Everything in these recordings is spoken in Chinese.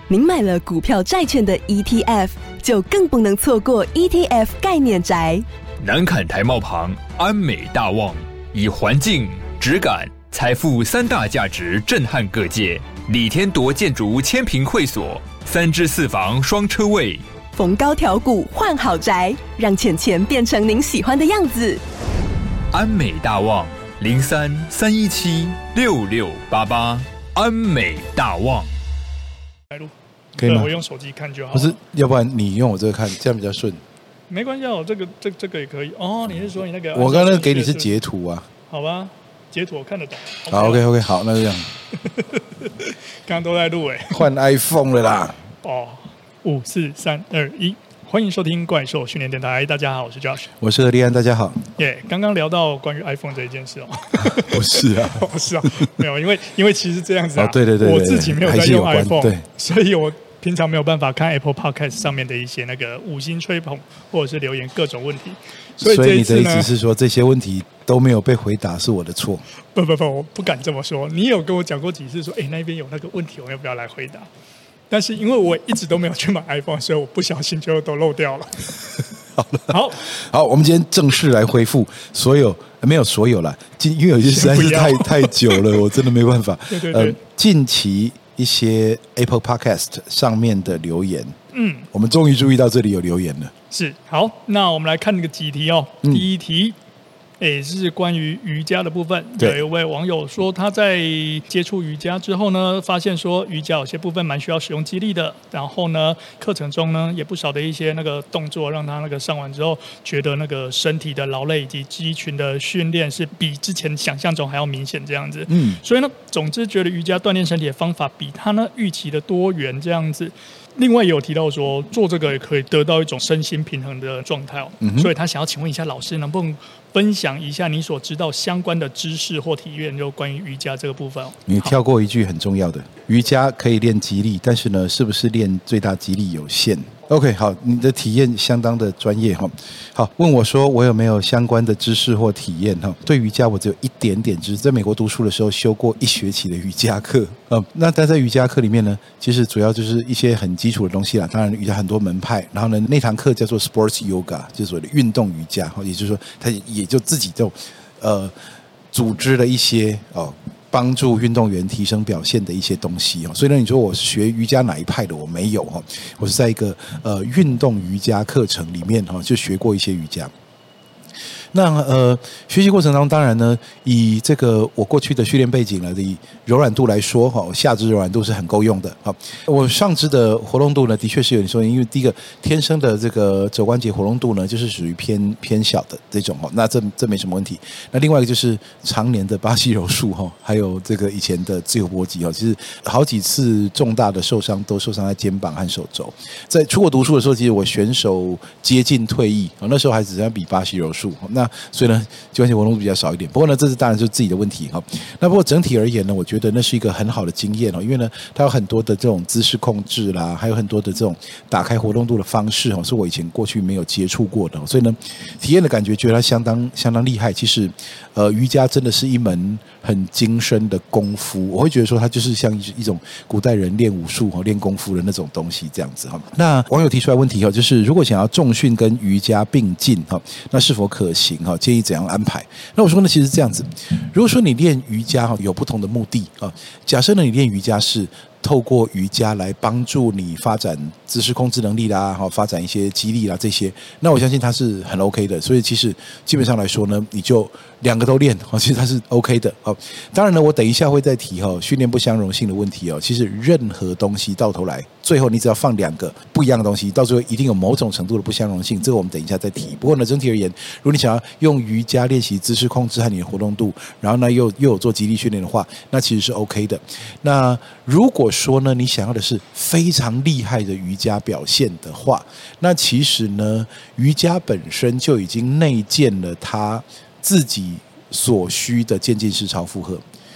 您买了股票债券的 ETF， 就更不能错过 ETF 概念宅。 南崁台贸旁安美大旺，以环境、质感、财富三大价值震撼各界。李天铎建筑千坪会所，3至4房双车位， 逢高调股换好宅，让钱钱变成您喜欢的样子。 安美大旺03-317-6688，安美大旺。 可以吗？ 我用手机看就好。 不是，要不然你用我这个看，这样比较顺。 没关系啊，我这个也可以。哦，你是说你那个？ 我刚刚那个给你是截图啊。 好吧，截图我看得懂。 好 ，OK， 好，那就这样。 刚刚都在录换 iPhone 了啦。 哦，5、4、3、2、1，欢迎收听怪兽训练电台。大家好，我是 Josh， 我是何立安，大家好。 刚刚聊到关于 iPhone 这一件事哦。 不是啊， 不是啊，没有，因为其实这样子啊， 对， 我自己没有在用 iPhone， 对， 所以我平常没有办法看 Apple Podcast 上面的一些那个5星吹捧或者是留言各种问题，所以你的意思是说这些问题都没有被回答是我的错？ 不，我不敢这么说。你有跟我讲过几次说，那边有那个问题，我要不要来回答？但是因为我一直都没有去买 iPhone， 所以我不小心就都漏掉了。好，我们今天正式来恢复所有，没有所有啦，因为有些实在是太久了，我真的没办法。 对， 近期一些 Apple Podcast 上面的留言，我们终于注意到这里有留言了。 是，好，那我们来看那个几题哦。第一题，是关于瑜伽的部分。有一位网友说，他在接触瑜伽之后呢，发现说瑜伽有些部分蛮需要使用肌力的。然后呢，课程中呢也不少的一些那个动作，让他那个上完之后，觉得那个身体的劳累以及肌群的训练是比之前想象中还要明显这样子。所以呢，总之觉得瑜伽锻炼身体的方法比他呢预期的多元这样子。另外也有提到说，做这个也可以得到一种身心平衡的状态所以他想要请问一下老师，能不能分享一下你所知道相关的知识或体验，就关于瑜伽这个部分你跳过一句很重要的，瑜伽可以练肌力，但是呢，是不是练最大肌力有限？OK， 好，你的体验相当的专业哈。好，问我说我有没有相关的知识或体验哈？对瑜伽我只有一点点知识，在美国读书的时候修过1学期的瑜伽课那但在瑜伽课里面呢，其实主要就是一些很基础的东西啦。当然瑜伽很多门派，然后呢那堂课叫做 Sports Yoga， 就是所谓的运动瑜伽，也就是说它也就自己就组织了一些帮助运动员提升表现的一些东西所以呢，你说我学瑜伽哪一派的？我没有我是在一个运动瑜伽课程里面就学过一些瑜伽。那学习过程当中，当然呢，以这个我过去的训练背景的柔软度来说下肢柔软度是很够用的我上肢的活动度呢，的确是有点受限，因为第一个天生的这个肘关节活动度呢，就是属于偏小的这种那这没什么问题。那另外一个就是常年的巴西柔术还有这个以前的自由搏击其实好几次重大的受伤都受伤在肩膀和手肘。在出国读书的时候，其实我选手接近退役那时候还只在比巴西柔术所以呢，肩关节活动度比较少一点。不过呢，这是当然就是自己的问题那不过整体而言呢，我觉得那是一个很好的经验因为呢，它有很多的这种姿势控制啦，还有很多的这种打开活动度的方式是我以前过去没有接触过的。所以呢，体验的感觉觉得它相当厉害。其实，瑜伽真的是一门很精深的功夫。我会觉得说，它就是像一种古代人练武术练功夫的那种东西这样子那网友提出来问题就是如果想要重训跟瑜伽并进那是否可行？建议怎样安排？那我说呢，其实这样子，如果说你练瑜伽有不同的目的假设呢你练瑜伽是透过瑜伽来帮助你发展姿势控制能力啦，发展一些肌力啦这些，那我相信它是很 OK 的。所以其实基本上来说呢，你就2个都练其实它是 OK 的当然呢，我等一下会再提训练不相容性的问题其实任何东西到头来，最后你只要放2个不一样的东西，到最后一定有某种程度的不相容性。这个我们等一下再提。不过呢，整体而言，如果你想要用瑜伽练习姿势控制和你的活动度，然后呢又有做肌力训练的话，那其实是 OK 的。那如果说呢，你想要的是非常厉害的瑜伽表现的话，那其实呢，瑜伽本身就已经内建了它自己所需的渐进式超负荷。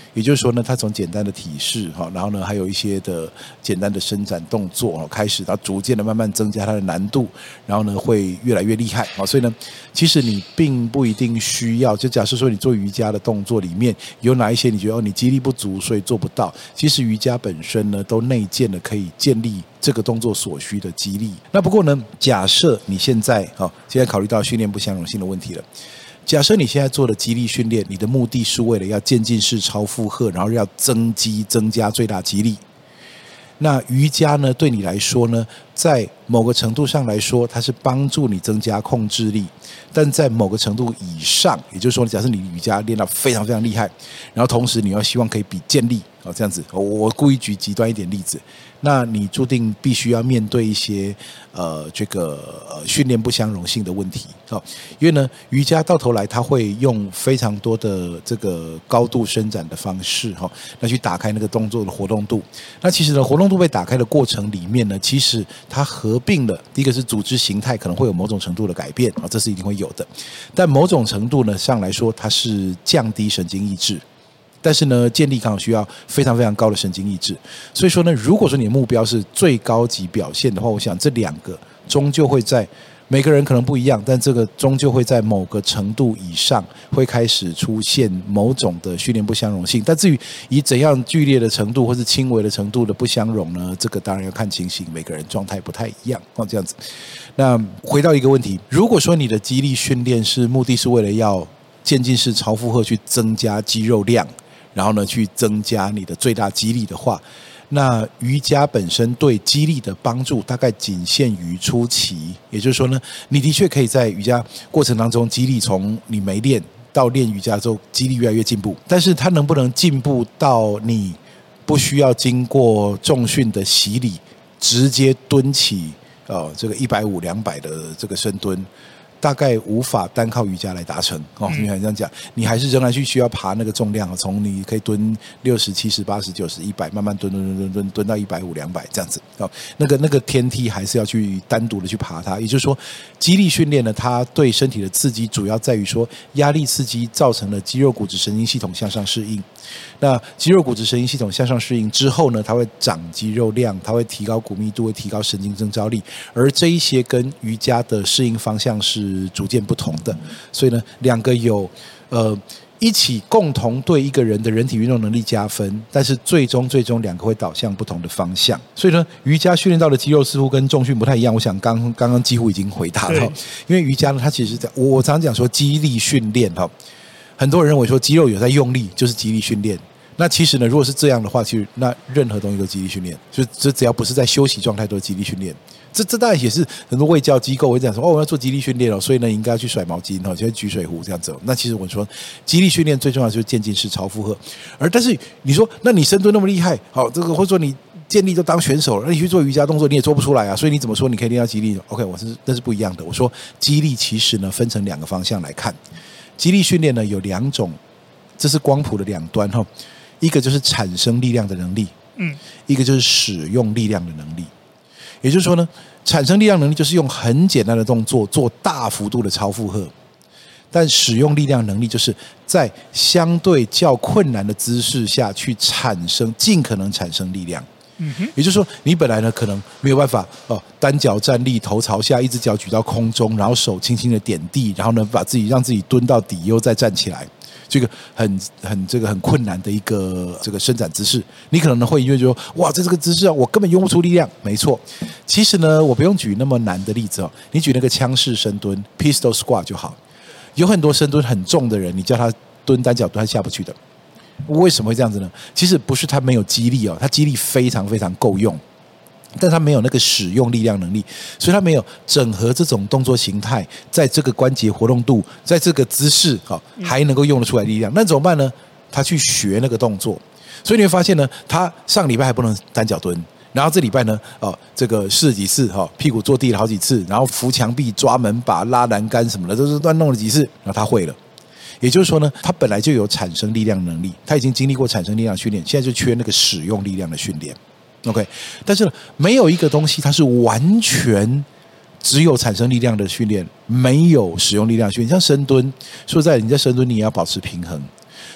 也就是说呢，它从简单的体式然后呢还有一些的简单的伸展动作开始，然后逐渐的慢慢增加它的难度，然后呢会越来越厉害。所以呢，其实你并不一定需要，就假设说你做瑜伽的动作里面有哪一些你觉得你肌力不足所以做不到，其实瑜伽本身呢都内建了可以建立这个动作所需的肌力。那不过呢，假设你现在考虑到训练不相容性的问题了。假设你现在做的肌力训练，你的目的是为了要渐进式超负荷，然后要增加最大肌力。那瑜伽呢，对你来说呢，在某个程度上来说，它是帮助你增加控制力，但在某个程度以上，也就是说，假设你瑜伽练到非常非常厉害，然后同时你要希望可以比健力这样子，我故意举极端一点例子，那你注定必须要面对一些训练不相容性的问题因为呢，瑜伽到头来它会用非常多的这个高度伸展的方式来去打开那个动作的活动度。那其实呢，活动度被打开的过程里面呢，其实它合并了第一个是组织形态可能会有某种程度的改变这是一定会有的，但某种程度呢上来说，它是降低神经抑制。但是呢，健力刚好需要非常非常高的神经抑制，所以说呢，如果说你的目标是最高级表现的话，我想这两个终究会在每个人可能不一样，但这个终究会在某个程度以上会开始出现某种的训练不相容性。但至于以怎样剧烈的程度或是轻微的程度的不相容呢，这个当然要看情形，每个人状态不太一样这样子。那回到一个问题，如果说你的肌力训练目的是为了要渐进式超负荷去增加肌肉量，然后呢，去增加你的最大肌力的话，那瑜伽本身对肌力的帮助大概仅限于初期。也就是说呢，你的确可以在瑜伽过程当中，肌力从你没练到练瑜伽之后，肌力越来越进步。但是它能不能进步到你不需要经过重训的洗礼，直接蹲起这个150、200的这个深蹲？大概无法单靠瑜伽来达成你看这样讲，你还是仍然需要爬那个重量从你可以蹲60、70、80、90、100，慢慢蹲到150、200这样子那个天梯还是要去单独的去爬它。也就是说，肌力训练呢，它对身体的刺激主要在于说，压力刺激造成了肌肉骨质神经系统向上适应。那肌肉骨质神经系统向上适应之后呢，它会长肌肉量，它会提高骨密度，会提高神经征召力，而这一些跟瑜伽的适应方向是逐渐不同的。所以呢，两个有一起共同对一个人的人体运动能力加分，但是最终两个会导向不同的方向。所以呢，瑜伽训练到的肌肉似乎跟重训不太一样。我想刚刚几乎已经回答了因为瑜伽呢，它其实我常讲说肌力训练很多人认为说肌肉有在用力就是肌力训练，那其实呢，如果是这样的话，其实那任何东西都肌力训练，就这只要不是在休息状态都是肌力训练。这当然也是很多卫教机构会讲说我要做肌力训练所以呢应该要去甩毛巾就会举水壶这样子。那其实我说肌力训练最重要就是渐进式超负荷，但是你说那你深蹲那么厉害这个或者说你健力都当选手了，那你去做瑜伽动作你也做不出来啊，所以你怎么说你可以练到肌力 ？OK， 那是不一样的。我说肌力其实呢分成两个方向来看。肌力训练呢有两种，这是光谱的两端一个就是产生力量的能力，一个就是使用力量的能力。也就是说呢，产生力量能力就是用很简单的动作做大幅度的超负荷，但使用力量能力就是在相对较困难的姿势下去尽可能产生力量。也就是说，你本来呢可能没有办法单脚站立，头朝下，一只脚举到空中，然后手轻轻的点地，然后呢让自己蹲到底，又再站起来，这个很困难的一个这个伸展姿势。你可能会因为说哇，这个姿势我根本用不出力量。没错，其实呢我不用举那么难的例子你举那个枪式深蹲 pistol squat 就好。有很多深蹲很重的人，你叫他蹲单脚蹲他下不去的。为什么会这样子呢？其实不是他没有肌力他肌力非常非常够用，但他没有那个使用力量能力，所以他没有整合这种动作形态，在这个关节活动度，在这个姿势还能够用得出来力量。那怎么办呢？他去学那个动作。所以你会发现呢，他上礼拜还不能单脚蹲，然后这礼拜呢这个试了几次屁股坐地了好几次，然后扶墙壁、抓门把、拉栏杆什么的都是乱弄了几次，然后他会了。也就是说呢，他本来就有产生力量能力，他已经经历过产生力量训练，现在就缺那个使用力量的训练。OK， 但是没有一个东西它是完全只有产生力量的训练，没有使用力量的训练。像深蹲，说实在，你在深蹲你也要保持平衡，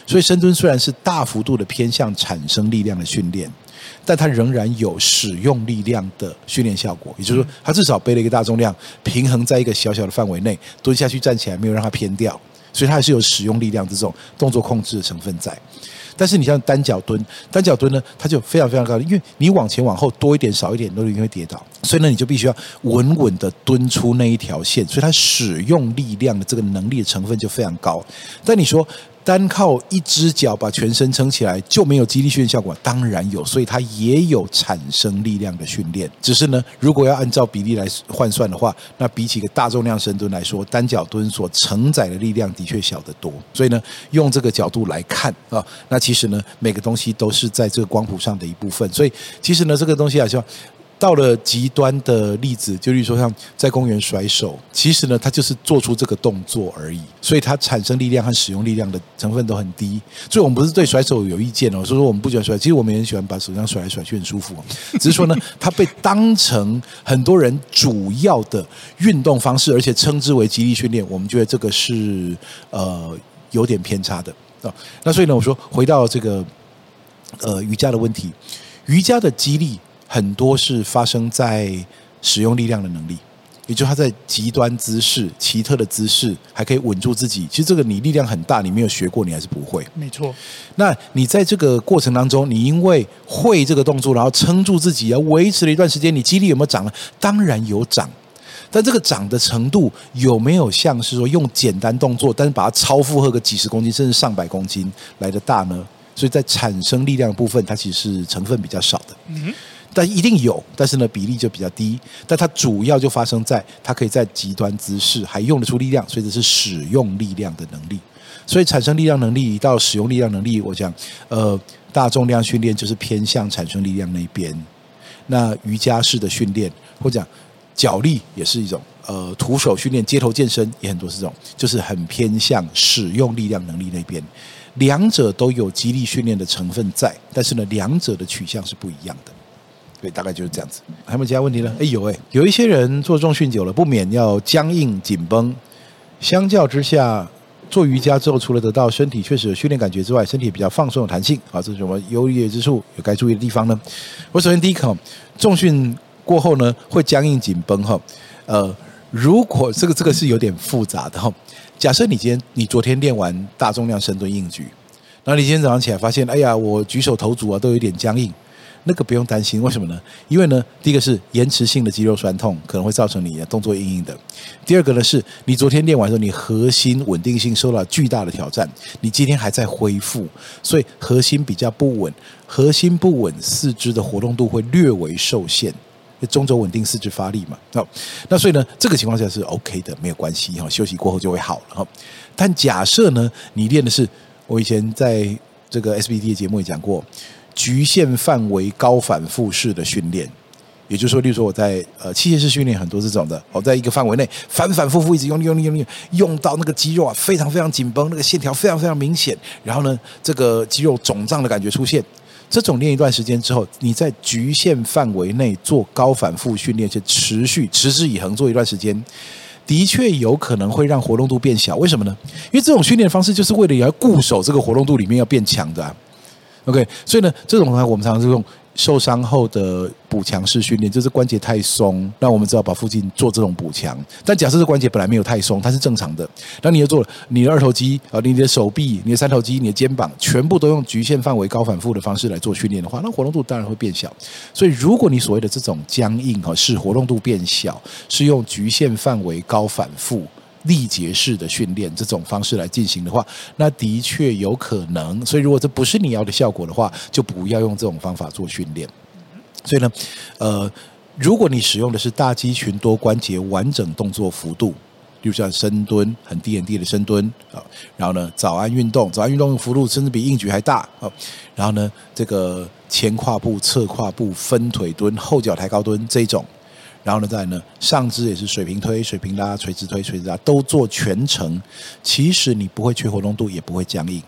所以深蹲虽然是大幅度的偏向产生力量的训练，但它仍然有使用力量的训练效果，也就是说它至少背了一个大重量，平衡在一个小小的范围内，蹲下去站起来没有让它偏掉，所以它还是有使用力量这种动作控制的成分在。但是你像单脚蹲呢，它就非常非常高，因为你往前往后多一点少一点都一定会跌倒，所以呢你就必须要稳稳的蹲出那一条线，所以它使用力量的这个能力的成分就非常高。但你说单靠一只脚把全身撑起来就没有肌力训练效果，当然有，所以它也有产生力量的训练。只是呢，如果要按照比例来换算的话，那比起一个大重量深蹲来说，单脚蹲所承载的力量的确小得多。所以呢，用这个角度来看啊，那其实呢，每个东西都是在这个光谱上的一部分。所以其实呢，这个东西好像到了极端的例子，就例如说像在公园甩手，其实呢，它就是做出这个动作而已，所以它产生力量和使用力量的成分都很低。所以我们不是对甩手有意见哦，所以说我们不喜欢甩，其实我们也很喜欢把手这样甩来甩去，很舒服。只是说呢，它被当成很多人主要的运动方式，而且称之为肌力训练，我们觉得这个是有点偏差的啊。那所以呢，我说回到这个瑜伽的问题，瑜伽的肌力很多是发生在使用力量的能力，也就是他在极端姿势、奇特的姿势还可以稳住自己。其实这个你力量很大，你没有学过，你还是不会。 没错。 那你在这个过程当中，你因为会这个动作，然后撑住自己，要维持了一段时间，你肌力有没有涨呢？当然有涨。但这个涨的程度有没有像是说用简单动作，但是把它超负荷个几十公斤甚至上百公斤来的大呢？所以在产生力量的部分，它其实是成分比较少的。但一定有，但是呢比例就比较低。但它主要就发生在它可以在极端姿势还用得出力量，所以这是使用力量的能力。所以产生力量能力到使用力量能力，我讲大重量训练就是偏向产生力量那一边。那瑜伽式的训练，或者讲脚力也是一种，徒手训练、街头健身也很多是这种，就是很偏向使用力量能力那边。两者都有肌力训练的成分在，但是呢，两者的取向是不一样的。对，大概就是这样子。还有没有其他问题呢？有一些人做重训久了，不免要僵硬紧绷。相较之下，做瑜伽之后，除了得到身体确实有训练感觉之外，身体也比较放松有弹性啊，这是什么优劣之处？有该注意的地方呢？我首先第一个，重训过后呢，会僵硬紧绷哈。如果这个是有点复杂的哈。假设你昨天练完大重量深蹲硬举，然后你今天早上起来发现，哎呀，我举手投足啊都有点僵硬，那个不用担心，为什么呢？因为呢，第一个是延迟性的肌肉酸痛，可能会造成你的动作硬硬的；第二个呢是你昨天练完之后，你核心稳定性受到巨大的挑战，你今天还在恢复，所以核心比较不稳，核心不稳，四肢的活动度会略微受限。中轴稳定四肢发力嘛，那所以呢，这个情况下是 OK 的，没有关系哈，休息过后就会好了哈。但假设呢，你练的是我以前在这个 SBD 的节目也讲过，局限范围高反复式的训练，也就是说，例如说我在器械式训练很多这种的，我在一个范围内反反复复一直用到那个肌肉啊非常非常紧绷，那个线条非常非常明显，然后呢，这个肌肉肿胀的感觉出现。这种练一段时间之后，你在局限范围内做高反复训练，且持之以恒做一段时间，的确有可能会让活动度变小。为什么呢？因为这种训练方式就是为了要固守这个活动度里面要变强的OK， 所以呢，这种我们常常是用受伤后的补强式训练，就是关节太松，那我们只好把附近做这种补强。但假设这关节本来没有太松，它是正常的，那你又做了你的二头肌你的手臂、你的三头肌、你的肩膀，全部都用局限范围高反复的方式来做训练的话，那活动度当然会变小。所以如果你所谓的这种僵硬是活动度变小，是用局限范围高反复力竭式的训练这种方式来进行的话，那的确有可能。所以如果这不是你要的效果的话，就不要用这种方法做训练。所以呢，如果你使用的是大肌群多关节完整动作幅度，例如像深蹲，很低的深蹲然后呢，早安运动幅度甚至比硬举还大然后呢，这个前跨步、侧跨步、分腿蹲、后脚抬高蹲这一种。然后呢，再来呢，上肢也是水平推、水平拉、垂直推、垂直拉，都做全程。其实你不会缺活动度，也不会僵硬。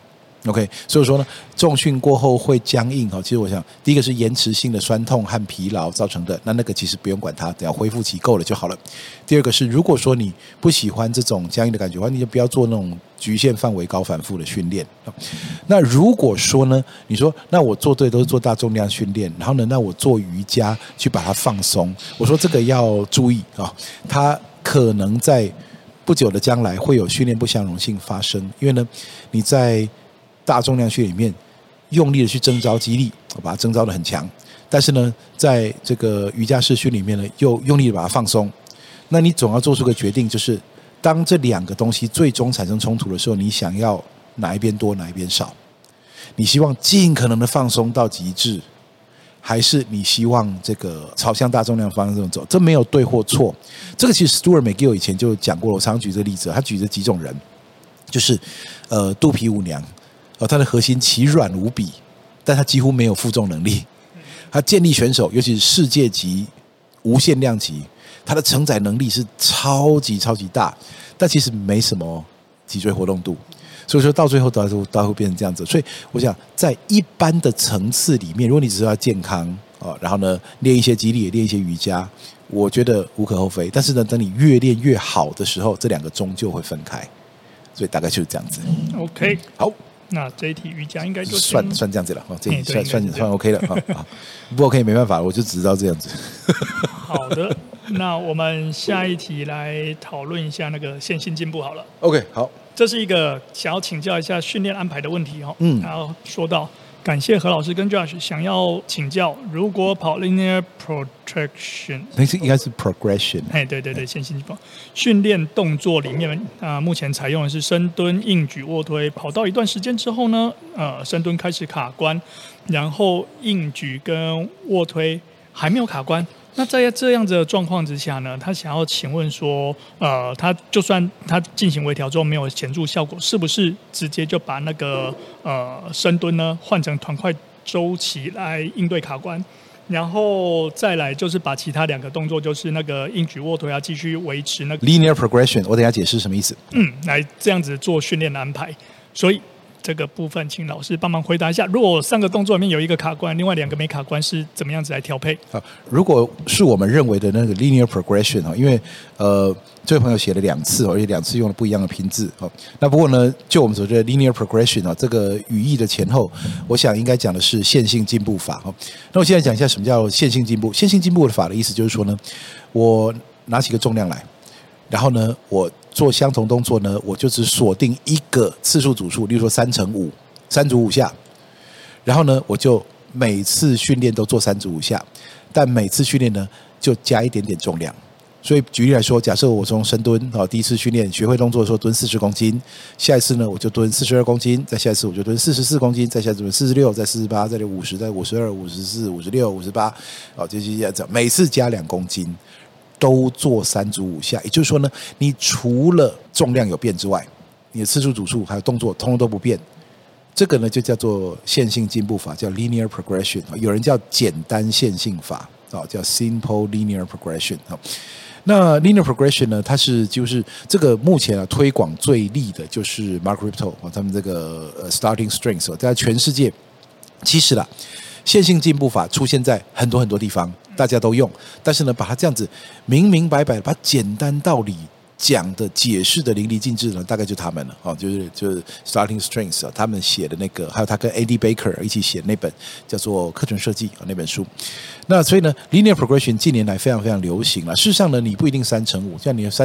OK， 所以说呢，重训过后会僵硬其实我想，第一个是延迟性的酸痛和疲劳造成的，那个其实不用管它，只要恢复期够了就好了。第二个是，如果说你不喜欢这种僵硬的感觉的话，你就不要做那种局限范围高反复的训练。那如果说呢，你说那我做对都是做大重量训练，然后呢，那我做瑜伽去把它放松，我说这个要注意它可能在不久的将来会有训练不相容性发生，因为呢，你在大重量训练里面用力的去征召肌力，把它征召的很强，但是呢，在这个瑜伽式训里面呢，又用力的把它放松。那你总要做出个决定，就是当这两个东西最终产生冲突的时候，你想要哪一边多，哪一边少？你希望尽可能的放松到极致，还是你希望这个朝向大重量方向走？这没有对或错。这个其实 Stuart McGill 以前就讲过了，我常常举这个例子，他举着几种人，就是肚皮舞娘。他的核心奇软无比，但他几乎没有负重能力。他健力选手，尤其是世界级、无限量级，他的承载能力是超级超级大，但其实没什么脊椎活动度。所以说到最后都会变成这样子。所以我想，在一般的层次里面，如果你只是要健康然后呢练一些肌力，练一些瑜伽，我觉得无可厚非。但是呢，等你越练越好的时候，这两个终究会分开。所以大概就是这样子。 OK， 好。 那这一题瑜伽应该就算这样子了，这一题算 OK 了不 OK 没办法，我就只知道这样子。 好的，那我们下一题来讨论一下那个线性进步好了。 OK， 好， 这是一个想要请教一下训练安排的问题然后说到，感谢何老师跟 Josh， 想要请教，如果跑 linear protraction， 那应该是 progression。 对，线性进步训练动作里面目前采用的是深蹲、硬举、卧推。跑到一段时间之后呢，深蹲开始卡关，然后硬举跟卧推还没有卡关。那在这样子的状况之下呢，他想要请问说，他就算他进行微调之后没有显著效果，是不是直接就把那个深蹲呢换成团块周期来应对卡关？然后再来就是把其他两个动作，就是那个硬举、卧推继续维持那个 linear progression。我等一下解释什么意思。 来这样子做训练的安排。所以这个部分请老师帮忙回答一下，如果3个动作里面有一个卡关，另外2个没卡关，是怎么样子来调配？ 如果是我们认为的那个 linear progression 因为这位朋友写了2次，而且2次用了不一样的拼字那不过呢，就我们所知的 linear progression 这个语义的前后，我想应该讲的是线性进步法那我现在讲一下什么叫线性进步。线性进步的法的意思就是说呢，我拿起个重量来，然后呢，我做相同动作呢，我就只锁定一个次数组数，例如说3×5，3组5下，然后呢，我就每次训练都做3组5下，但每次训练呢就加一点点重量。所以举例来说，假设我从深蹲第一次训练学会动作的时候蹲40公斤，下一次呢我就蹲42公斤，再下一次我就蹲44公斤，再下一次蹲46，再48，再50，再52、54、56、58，就这样子，每次加2公斤。都做3组5下，也就是说呢，你除了重量有变之外，你的次数组数还有动作通通都不变。这个呢就叫做线性进步法，叫 linear progression。有人叫简单线性法，叫 simple linear progression。那 linear progression 呢，它是就是这个目前推广最力的就是 Mark Rippetoe 他们这个starting strength 在全世界其实啦。线性进步法出现在很多很多地方，大家都用，但是呢，把它这样子明明白白，把简单道理讲的解释的淋漓尽致呢，大概就他们了就是 Starting Strengths 他们写的那个，还有他跟 Andy Baker 一起写的那本叫做课程设计那本书。那所以呢 ，Linear Progression 近年来非常非常流行了。事实上呢，你不一定3×5，像你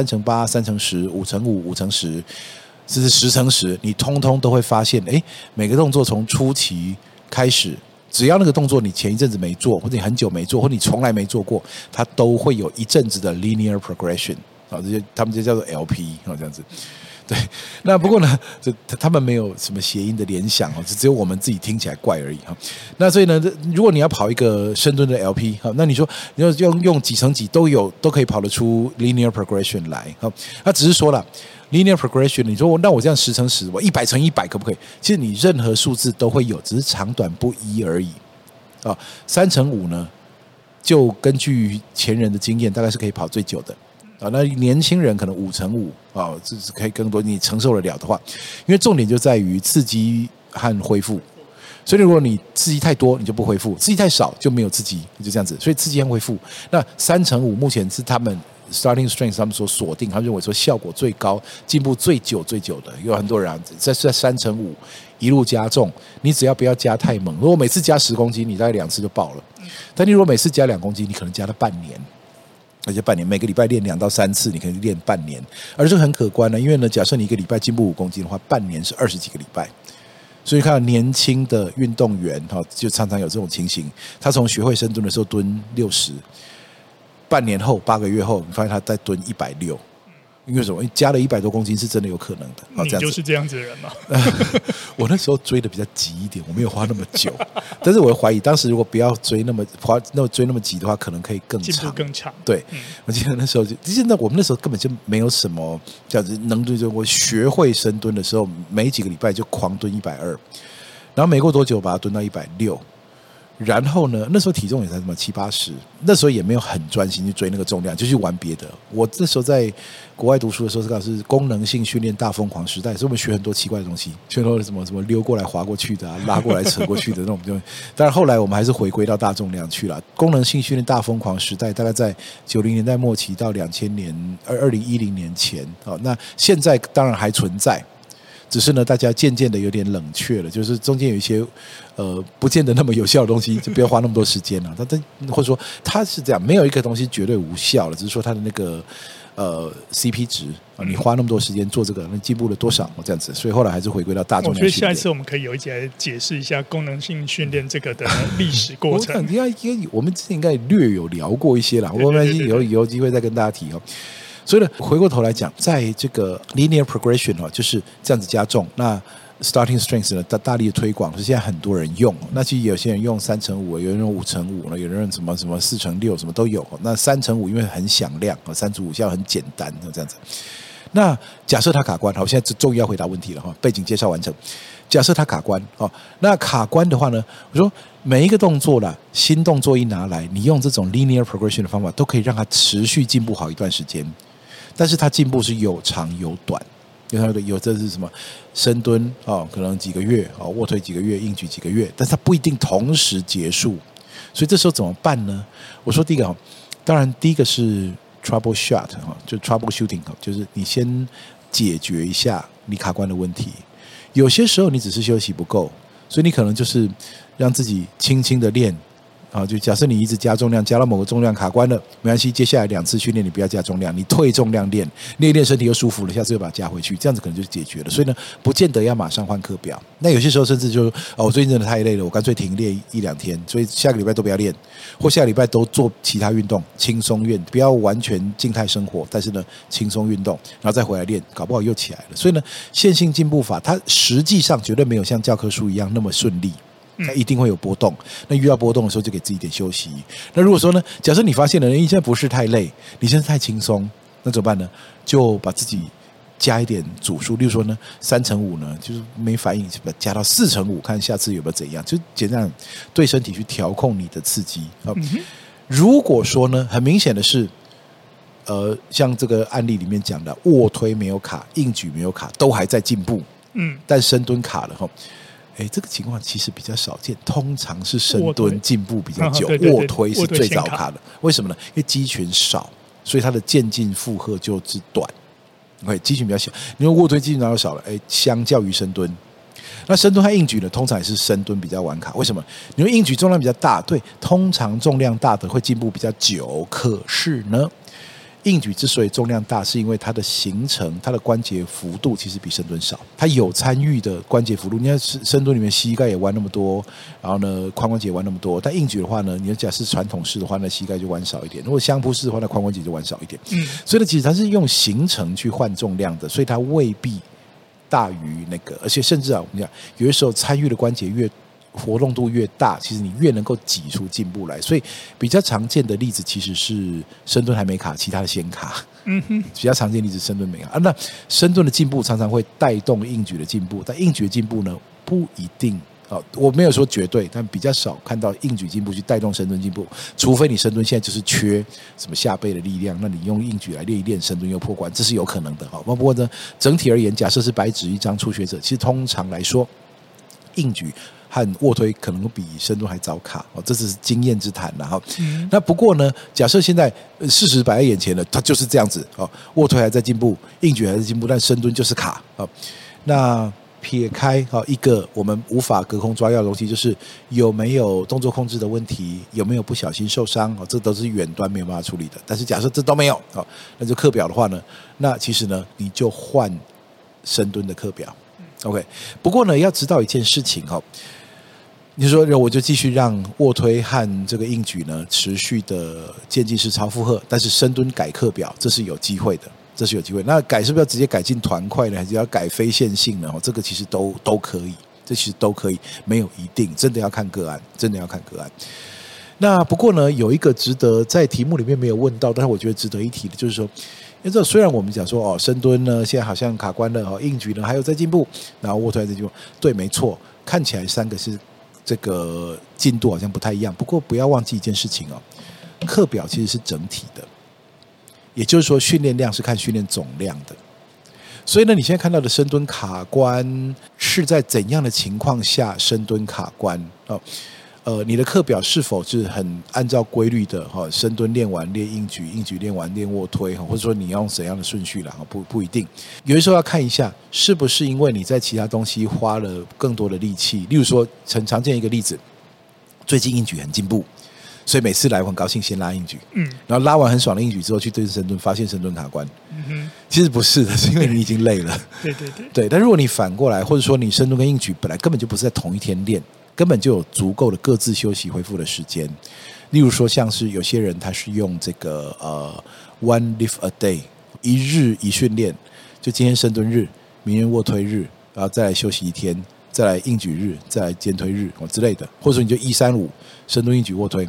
3×8、3×10、5×5、5×10，甚至10×10，你通通都会发现，每个动作从初期开始。只要那个动作你前一阵子没做，或者你很久没做，或者你从来没做过，它都会有一阵子的 linear progression 他们就叫做 LP 这样子。对，那不过呢，他们没有什么谐音的联想只有我们自己听起来怪而已那所以呢，如果你要跑一个深蹲的 LP 那你说你要用几乘几都可以跑得出 linear progression 来那只是说了。Linear progression， 你说那我这样10×10，我100×100可不可以？其实你任何数字都会有，只是长短不一而已。3×5呢，就根据前人的经验，大概是可以跑最久的。那年轻人可能5×5这是可以更多，你承受得了的话，因为重点就在于刺激和恢复。所以如果你刺激太多，你就不恢复；刺激太少就没有刺激，就这样子。所以刺激和恢复，那3×5目前是他们 starting strength 他们所锁定，他们认为说效果最高、进步最久的。有很多人在3×5一路加重，你只要不要加太猛。如果每次加10公斤，你大概2次就爆了。但你如果每次加2公斤，你可能加了半年。而且半年每个礼拜练2到3次，你可能练半年，而这个很可观呢。因为呢，假设你一个礼拜进步5公斤的话，半年是20几个礼拜。所以看到年轻的运动员就常常有这种情形，他从学会深蹲的时候蹲60，半年后8个月后，你发现他在蹲160。因为什么？加了100多公斤是真的有可能的。 你就是这样子的人吗？ 我那时候追的比较急一点，我没有花那么久。但是我怀疑，当时如果不要追那么急的话，可能可以更长， 进步更长。 对，我记得那时候，其实我们那时候根本就没有什么这样子能力。我学会深蹲的时候，没几个礼拜就狂蹲120，然后没过多久把它蹲到160。然后呢，那时候体重也才什么70、80，那时候也没有很专心去追那个重量，就去玩别的。我那时候在国外读书的时候，刚好是功能性训练大疯狂时代，所以我们学很多奇怪的东西，学很多什么溜过来滑过去的啊，拉过来扯过去的那种。当然后来我们还是回归到大重量去了。功能性训练大疯狂时代大概在90年代末期到2000年2010年前。那现在当然还存在。只是呢，大家渐渐的有点冷却了，就是中间有一些不见得那么有效的东西，就不要花那么多时间了。或者说它是这样，没有一个东西绝对无效了，只是说它的那个CP 值你花那么多时间做这个，那进步了多少这样子，所以后来还是回归到大众。 我觉得下一次我们可以有一集来解释一下功能性训练这个的历史过程。 我们之前应该略有聊过一些啦，我们有机会再跟大家提所以呢，回过头来讲，在这个 linear progression 就是这样子加重。那 starting strength 呢，大力的推广是现在很多人用。那其实有些人用3×5，有人用5×5，有人用什么4×6，什么都有。那3×5因为很响亮，3×5效很简单，这样子。那假设它卡关，好，现在终于要回答问题了背景介绍完成。假设它卡关那卡关的话呢，我说每一个动作啦，新动作一拿来，你用这种 linear progression 的方法，都可以让它持续进步好一段时间。但是它进步是有长有短，有这是什么深蹲可能几个月卧推几个月，硬举几个月，但是它不一定同时结束。所以这时候怎么办呢？我说第一个当然第一个是 troubleshoot 就 troubleshooting 就是你先解决一下你卡关的问题。有些时候你只是休息不够，所以你可能就是让自己轻轻的练。就假设你一直加重量，加到某个重量卡关了，没关系，接下来2次训练你不要加重量，你退重量练一练身体又舒服了，下次又把它加回去，这样子可能就解决了。所以呢，不见得要马上换课表。那有些时候甚至就是我最近真的太累了，我干脆停练1-2天，所以下个礼拜都不要练，或下个礼拜都做其他运动，轻松练，不要完全静态生活，但是呢轻松运动，然后再回来练，搞不好又起来了。所以呢，线性进步法它实际上绝对没有像教科书一样那么顺利。它一定会有波动，那遇到波动的时候就给自己一点休息。那如果说呢，假设你发现了你现在不是太累，你现在太轻松，那怎么办呢？就把自己加一点组数，例如说呢3×5呢就是没反应，就把它加到4×5，看下次有没有怎样，就简单对身体去调控你的刺激。如果说呢很明显的是像这个案例里面讲的，卧推没有卡，硬举没有卡，都还在进步，但深蹲卡了这个情况其实比较少见，通常是深蹲进步比较久，卧推是最早卡的。为什么呢？因为肌群少，所以它的渐进负荷就是短。肌群比较小，你说卧推肌群哪有少了？相较于深蹲，那深蹲和硬举呢，通常也是深蹲比较晚卡。为什么？你说硬举重量比较大，对，通常重量大的会进步比较久。可是呢，硬举之所以重量大，是因为它的形成，它的关节幅度其实比深蹲少，它有参与的关节幅度。你看深蹲里面膝盖也弯那么多，然后呢髋关节弯那么多，但硬举的话呢，你假设传统式的话，那膝盖就弯少一点；如果相扑式的话，那髋关节就弯少一点。所以呢，其实它是用形成去换重量的，所以它未必大于那个，而且甚至我们讲，有些时候参与的关节越活动度越大，其实你越能够挤出进步来。所以比较常见的例子其实是深蹲还没卡，其他的先卡。比较常见的例子深蹲没卡那深蹲的进步常常会带动硬举的进步，但硬举的进步呢不一定。我没有说绝对，但比较少看到硬举进步去带动深蹲进步，除非你深蹲现在就是缺什么下背的力量，那你用硬举来练一练，深蹲又破关，这是有可能的。不过呢，整体而言，假设是白纸一张初学者，其实通常来说硬举和卧推可能比深蹲还早卡这是经验之谈啦那不过呢，假设现在事实摆在眼前了，它就是这样子卧推还在进步，硬举还在进步，但深蹲就是卡那撇开一个我们无法隔空抓药的东西，就是有没有动作控制的问题，有没有不小心受伤这都是远端没有办法处理的。但是假设这都没有那就课表的话呢，那其实呢你就换深蹲的课表 OK。 不过呢要知道一件事情你说我就继续让卧推和这个硬举呢持续的渐进式超负荷，但是深蹲改课表，这是有机会的，这是有机会。那改是不是要直接改进团块呢，还是要改非线性呢？这个其实都可以，这其实都可以，没有一定，真的要看个案，真的要看个案。那不过呢，有一个值得在题目里面没有问到，但是我觉得值得一提的，就是说，因为虽然我们讲说深蹲呢现在好像卡关了硬举呢还有在进步，然后卧推在进步，对，没错，看起来三个是这个进度好像不太一样。不过不要忘记一件事情课表其实是整体的。也就是说训练量是看训练总量的，所以呢你现在看到的深蹲卡关是在怎样的情况下深蹲卡关你的课表是否是很按照规律的深蹲练完练硬举，硬举练完练卧推，或者说你要用怎样的顺序啦不一定。有的时候要看一下是不是因为你在其他东西花了更多的力气，例如说很常见一个例子，最近硬举很进步，所以每次来我很高兴先拉硬举，然后拉完很爽的硬举之后去对深蹲，发现深蹲卡关，其实不是的，是因为你已经累了。对，但如果你反过来，或者说你深蹲跟硬举本来根本就不是在同一天练，根本就有足够的各自休息恢复的时间。例如说像是有些人他是用这个one lift a day， 一日一训练，就今天深蹲日，明天卧推日，然后再来休息一天，再来硬举日，再来肩推日之类的，或者说你就1-3-5深蹲硬举卧推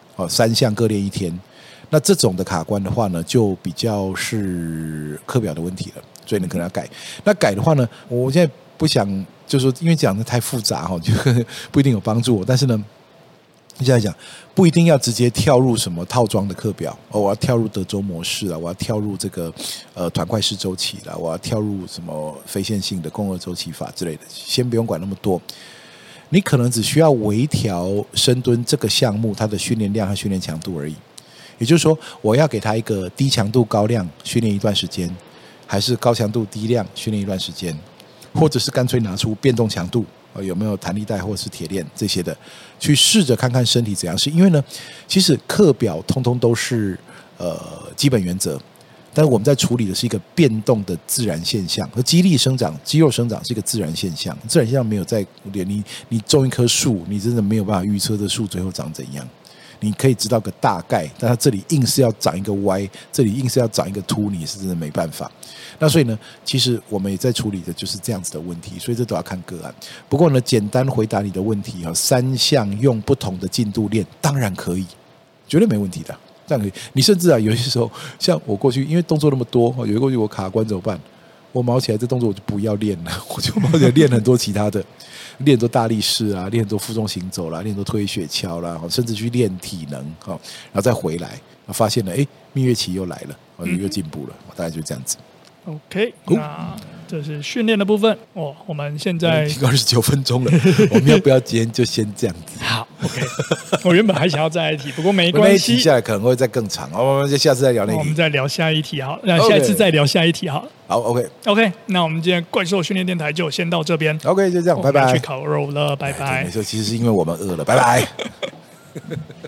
3项各练一天。那这种的卡关的话呢，就比较是课表的问题了，所以你可能要改。那改的话呢，我现在不想就是说因为讲的太复杂就不一定有帮助我，但是呢现在讲不一定要直接跳入什么套装的课表我要跳入德州模式我要跳入这个团块式周期啦，我要跳入什么非线性的共轭周期法之类的，先不用管那么多。你可能只需要微调深蹲这个项目它的训练量和训练强度而已。也就是说我要给它一个低强度高量训练一段时间，还是高强度低量训练一段时间，或者是干脆拿出变动强度有没有弹力带或者是铁链这些的，去试着看看身体怎样。是因为呢其实课表通通都是基本原则，但是我们在处理的是一个变动的自然现象，和肌力生长肌肉生长是一个自然现象，自然现象没有在你种一棵树，你真的没有办法预测这树最后长怎样。你可以知道个大概，但它这里硬是要长一个歪，这里硬是要长一个凸，你是真的没办法。那所以呢其实我们也在处理的就是这样子的问题，所以这都要看个案。不过呢简单回答你的问题3项用不同的进度练当然可以，绝对没问题的，这样可以。你甚至有些时候像我过去因为动作那么多有一过去我卡关怎么办，我毛起来这动作我就不要练了，我就毛起来练很多其他的练很多大力士啊，练很多负重行走啦，练很多推雪橇啦，甚至去练体能然后再回来发现了蜜月期又来了又进步了大概就这样子。 OK， 那这是训练的部分我们现在 29分钟了我们要不要今天就先这样子？ 好 OK 我原本还想要再来一题，不过没关系， 那一题下来可能会再更长我们就下次再聊那一题， 我们再聊下一题好，那下一次再聊下一题好。 好 OK， 那我们今天怪兽训练电台就先到这边 OK， 就这样，拜拜。 去烤肉了，拜拜。 没错，其实是因为我们饿了，拜拜